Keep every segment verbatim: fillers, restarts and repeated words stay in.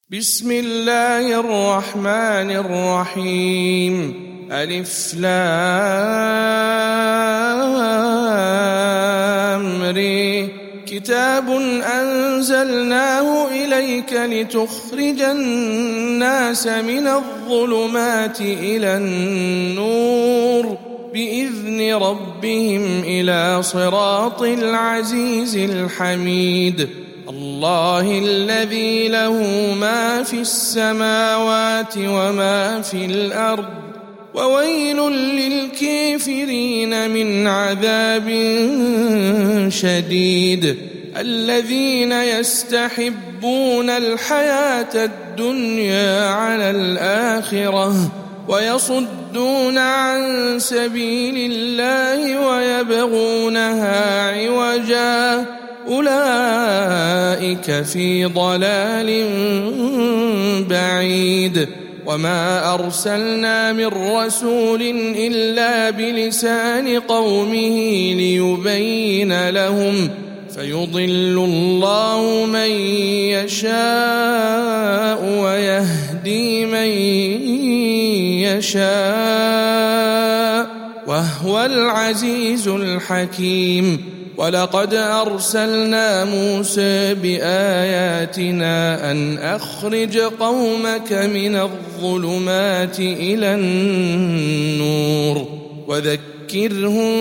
بسم الله الرحمن الرحيم. ألف لام ر. كتاب أنزلناه إليك لتخرج الناس من الظلمات إلى النور بإذن ربهم إلى صراط العزيز الحميد. الله الذي له ما في السماوات وما في الأرض وويل للكافرين من عذاب شديد. الذين يستحبون الحياة الدنيا على الآخرة ويصدون عن سبيل الله ويبغونها عوجا أولئك في ضلال بعيد. وما أرسلنا من رسول إلا بلسان قومه ليبين لهم فيضل الله من يشاء ويهدي من يشاء وهو العزيز الحكيم. ولقد أرسلنا موسى بآياتنا أن أخرج قومك من الظلمات إلى النور وذكرهم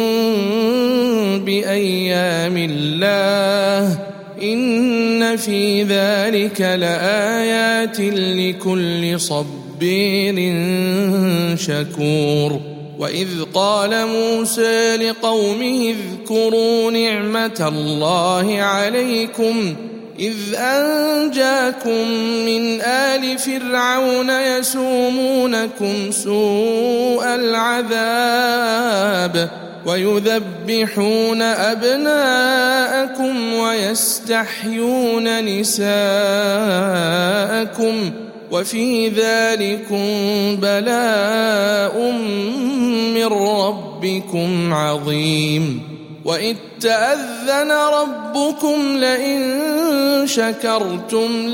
بأيام الله إن في ذلك لآيات لكل صبير شكور. وإذ قال موسى لقومه اذكروا نعمة الله عليكم إذ أنجاكم من آل فرعون يسومونكم سوء العذاب ويذبحون أبناءكم ويستحيون نساءكم وفي ذلكم بلاء من ربكم عظيم. وإذ تأذن ربكم لئن شكرتم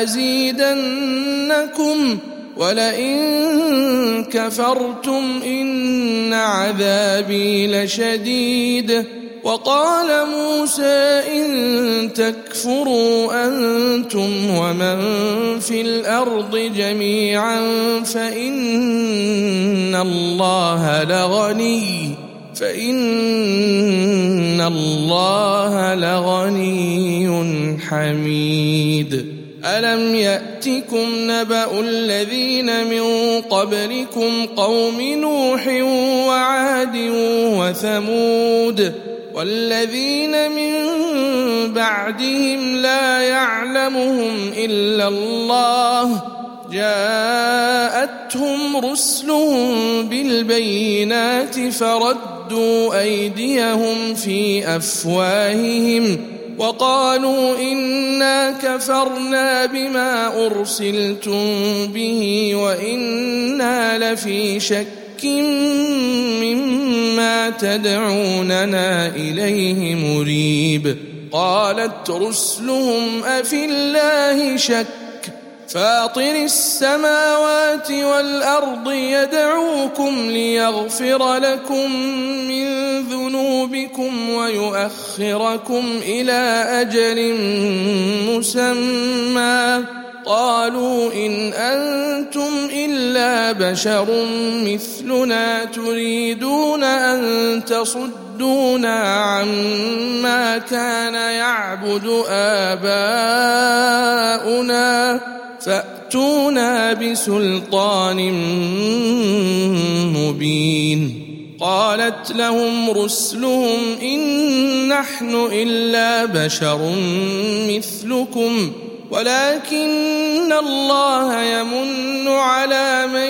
لأزيدنكم ولئن كفرتم إن عذابي لشديد. وقال موسى إن تكفروا أنتم ومن في الأرض جميعا فإن الله لغني فإن الله لغني حميد. ألم يأتكم نبأ الذين من قبلكم قوم نوح وعاد وثمود والذين من بعدهم لا يعلمهم إلا الله جاءتهم رسلهم بالبينات فردوا أيديهم في أفواههم وقالوا إنا كفرنا بما أرسلتم به وإنا لفي شك مما تدعوننا إليه مريب. قالت رسلهم أفي الله شك فاطر السماوات والأرض يدعوكم ليغفر لكم من ذنوبكم ويؤخركم إلى أجل مسمى قالوا إن أنتم إلا بشر مثلنا تريدون أن تصدونا عما كان يعبد آباؤنا فأتونا بسلطان مبين. قالت لهم رسلهم إن نحن إلا بشر مثلكم ولكن الله يمن على من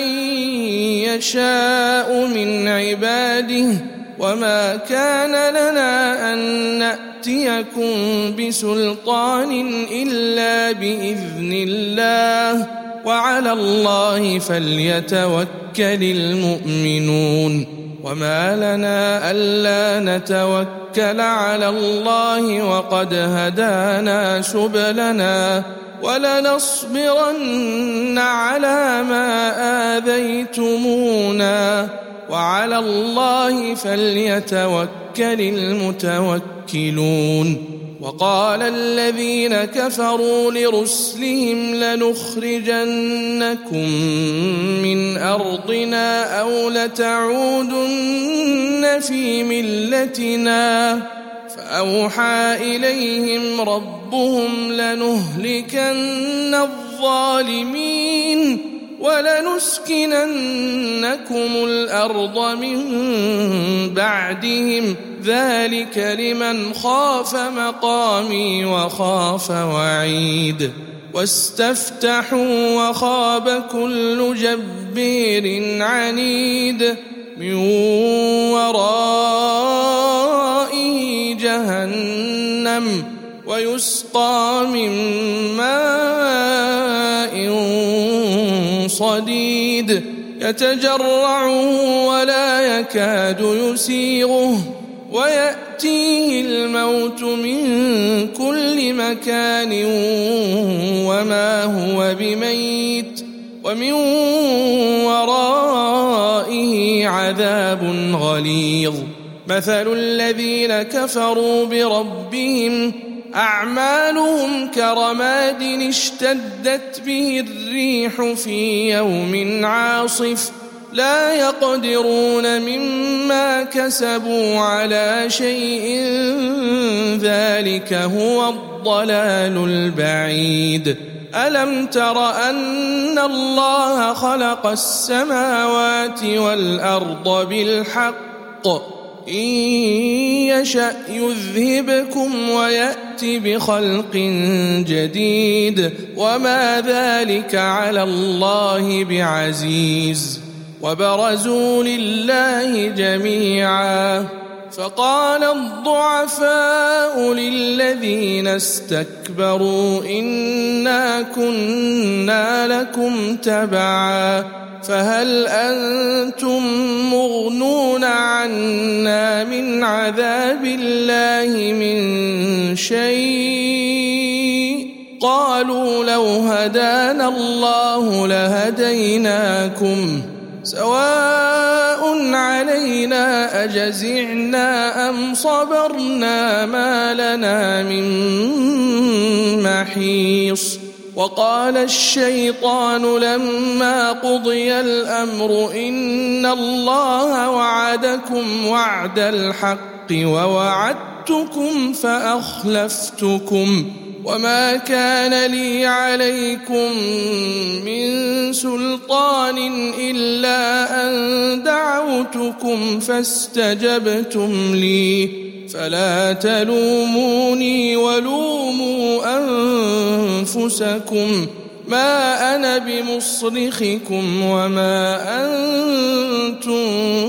يشاء من عباده وما كان لنا أن نأتيكم بسلطان إلا بإذن الله وعلى الله فليتوكل المؤمنون. وما لنا ألا نتوكل على الله وقد هدانا سبلنا ولنصبرن على ما آذيتمونا وعلى الله فليتوكل المتوكلون. وقال الذين كفروا لرسلهم لنخرجنكم من أرضنا أو لتعودن في ملتنا فأوحى إليهم ربهم لنهلكن الظالمين ولنسكننكم الأرض من بعدهم ذلك لمن خاف مقامي وخاف وعيد. واستفتحوا وخاب كل جبير عنيد من ورائه جهنم ويسقى من ماء صديد يتجرعه ولا يكاد يسيغه ويأتيه الموت من كل مكان وما هو بميت ومن ورائه عذاب غليظ. مثل الذين كفروا بربهم أعمالهم كرماد اشتدت به الريح في يوم عاصف لا يقدرون مما كسبوا على شيء ذلك هو الضلال البعيد. ألم تر أن الله خلق السماوات والأرض بالحق إن يشأ يذهبكم ويأت بخلق جديد وما ذلك على الله بعزيز. وبرزوا لله جميعا فقال الضعفاء للذين استكبروا إنا كنا لكم تبعا فهل أنتم مغنون عنا من عذاب الله من شيء قالوا لو هدانا الله لهديناكم سواء علينا أجزعنا أم صبرنا ما لنا من محيص. وقال الشيطان لما قضي الأمر إن الله وعدكم وعد الحق ووعدتكم فأخلفتكم وما كان لي عليكم من سلطان إلا أن دعوتكم فاستجبتم لي فلا تلوموني ولوموا أنفسكم ما أنا بمصرخكم وما أنتم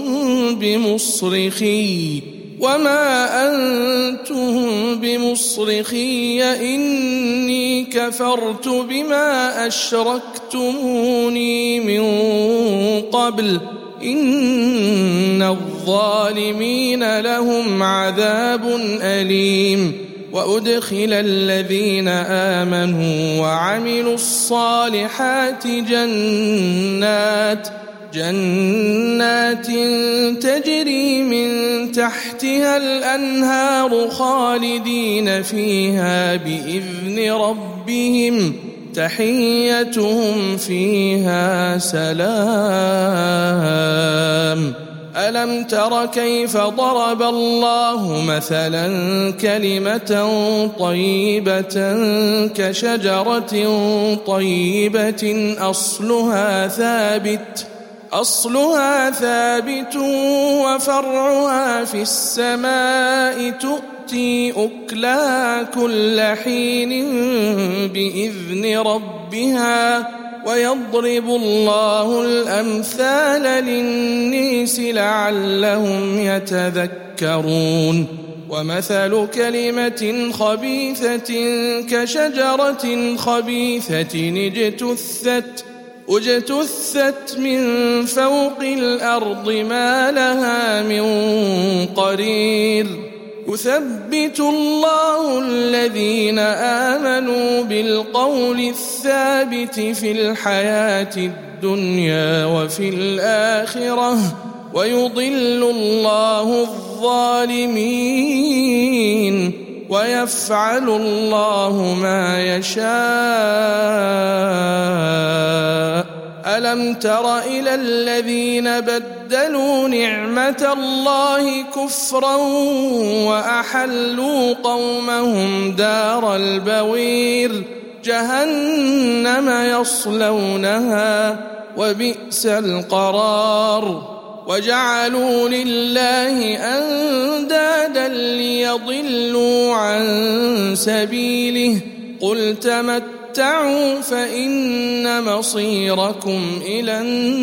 بمصرخي وما أنتم بمصرخي إني كفرت بما أشركتموني من قبل إن الظالمين لهم عذاب أليم. وأدخل الذين آمنوا وعملوا الصالحات جنات جنات تجري من تحتها الأنهار خالدين فيها بإذن ربهم تحيتهم فيها سلام. ألم تر كيف ضرب الله مثلا كلمة طيبة كشجرة طيبة أصلها ثابت أصلها ثابت وفرعها في السماء تؤتي أكلها كل حين بإذن ربها ويضرب الله الأمثال للناس لعلهم يتذكرون. ومثل كلمة خبيثة كشجرة خبيثة اجتثت اجتثت من فوق الأرض ما لها من قرير يثبت الله الذين آمنوا بالقول الثابت في الحياة الدنيا وفي الآخرة ويضل الله الظالمين ويفعل الله ما يشاء. ألم تر إلى الذين بدلوا نعمة الله كفرا وأحلوا قومهم دار البوير جهنم يصلونها وبئس القرار. وجعلوا لله أندادا ليضلوا عن سبيله قل تمتعوا فإن مصيركم إلى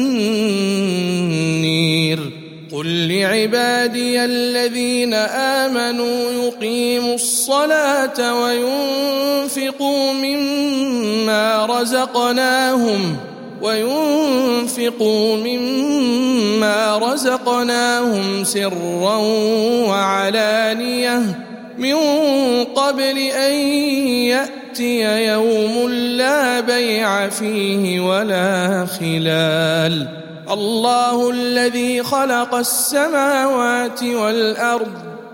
النير. قل لعبادي الذين آمنوا يقيموا الصلاة وينفقوا مما رزقناهم وينفقوا مما رزقناهم سرا وعلانية من قبل أن يأتي يوم لا بيع فيه ولا خلال. الله الذي خلق السماوات والأرض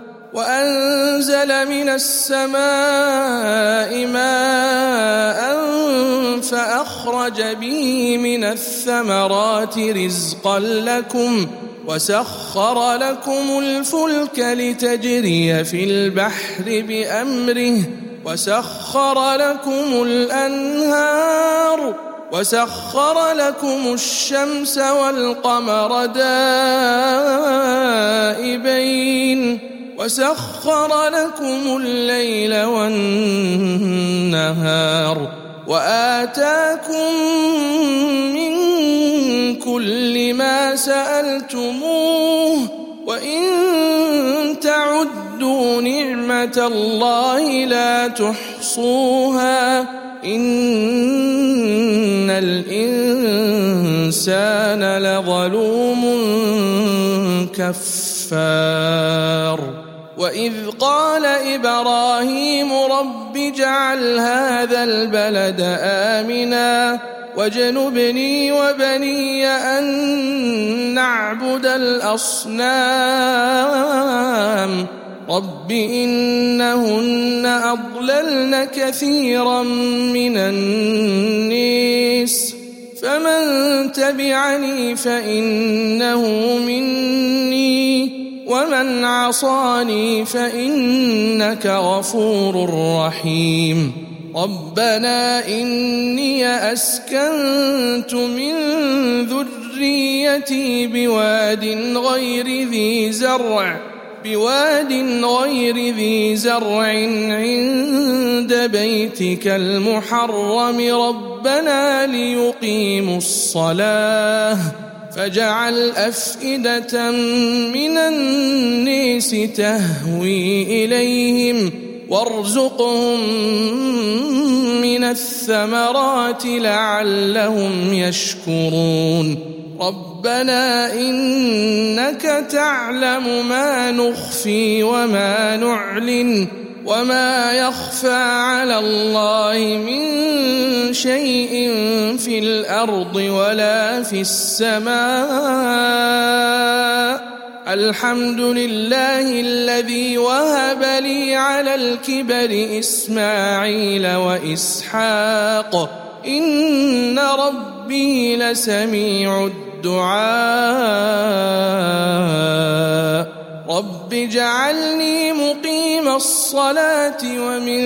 وأنزل من السماء ماء فأخرج به من الثمرات رزقا لكم وسخر لكم الفلك لتجري في البحر بأمره وسخر لكم الأنهار وسخر لكم الشمس والقمر دائبين وسخر لكم الليل والنهار وآتاكم من كل ما سألتموه وإن تعدوا نعمة الله لا تحصوها إن الإنسان لظلوم كفار. وإذ قال إبراهيم رب اجعل هذا البلد آمنا واجنبني وبني أن نعبد الأصنام رب إنهن أضللن كثيرا من الناس فمن تبعني فإنه مني ومن عصاني فإنك غفور رحيم. ربنا إني أسكنت من ذريتي بواد غير ذي زرع بواد غير ذي زرع عند بيتك المحرم ربنا ليقيموا الصلاة فاجعل أفئدة من الناس تهوي إليهم وارزقهم من الثمرات لعلهم يشكرون. ربنا إنك تعلم ما نخفي وما نعلن وما يخفى على الله من شيء في الأرض ولا في السماء. الحمد لله الذي وهب لي على الكبر إسماعيل وإسحاق إن ربي لسميع الدعاء. رب اجعلني مقيم الصلاة ومن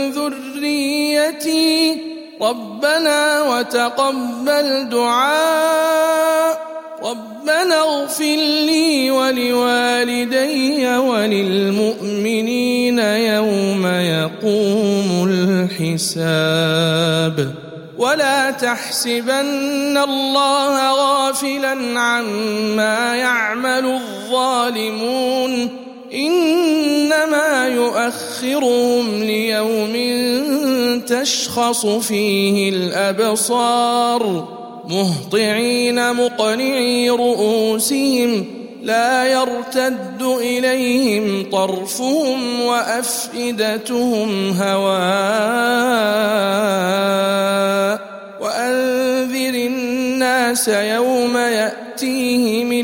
ذريتي ربنا وتقبل دعاء. ربنا اغفر لي ولوالدي وللمؤمنين يوم يقوم الحساب. ولا تحسبن الله غافلا عما يعمل الظالمون إنما يؤخرهم ليوم تشخص فيه الأبصار مهطعين مقنعي رؤوسهم لا يرتد إليهم طرفهم وأفئدتهم هواء وأنذر الناس يوم يأتيهم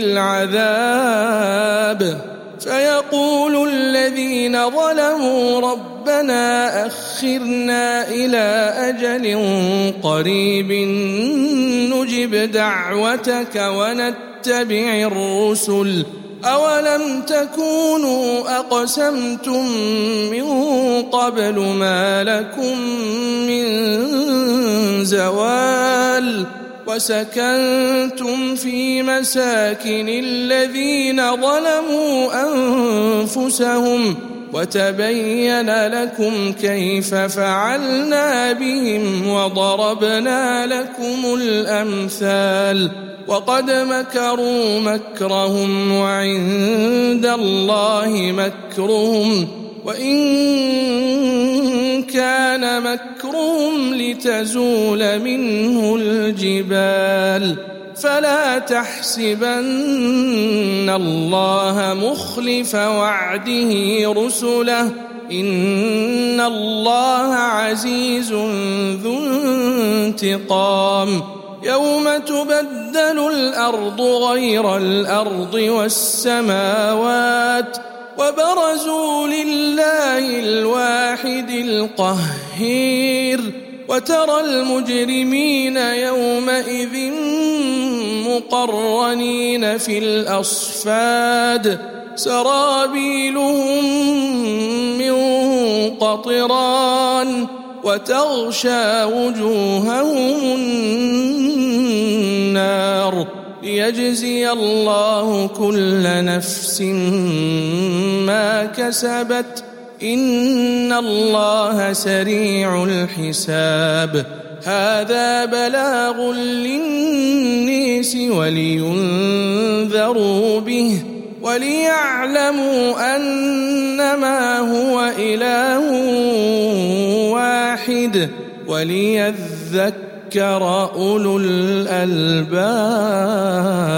العذاب فيقول الذين ظلموا ربنا أخرنا إلى أجل قريب نجب دعوتك ونتبع الرسل أولم تكونوا أقسمتم من قبل ما لكم من زوال وسكنتم في مساكن الذين ظلموا أنفسهم وتبين لكم كيف فعلنا بهم وضربنا لكم الأمثال وقد مكروا مكرهم وعند الله مكرهم وإن كان مكرهم لتزول منه الجبال فلا تحسبن الله مخلف وعده رسله إن الله عزيز ذو انتقام يوم تبدل الأرض غير الأرض والسماوات وبرزوا لله الواحد القهير وترى المجرمين يومئذ مقرنين في الأصفاد سرابيلهم من قطران وتغشى وجوههم النار ليجزي الله كل نفس ما كسبت إن الله سريع الحساب هذا بلاغ للناس ولينذروا به وليعلموا أنما هو إله واحد وليذكر أولو الألباب.